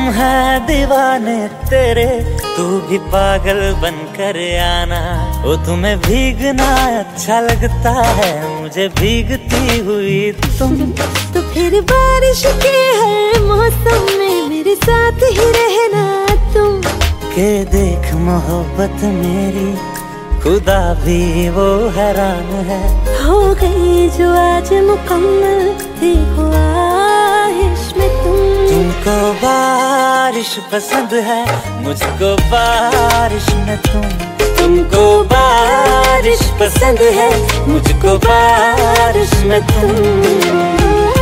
हैं दीवाने तेरे, तू भी पागल बनकर आना। ओ तुम्हें भीगना अच्छा लगता है, मुझे भीगती हुई तुम। तो फिर बारिश के हर मौसम में मेरे साथ ही रहना तुम। के देख मोहब्बत मेरी, खुदा भी वो हैरान है। हो गई जो आज मुकम्मल, देखो आहिश में तुम। तुमको बारिश पसंद है, मुझको बारिश में तुम। तुमको बारिश पसंद है, मुझको बारिश में तुम।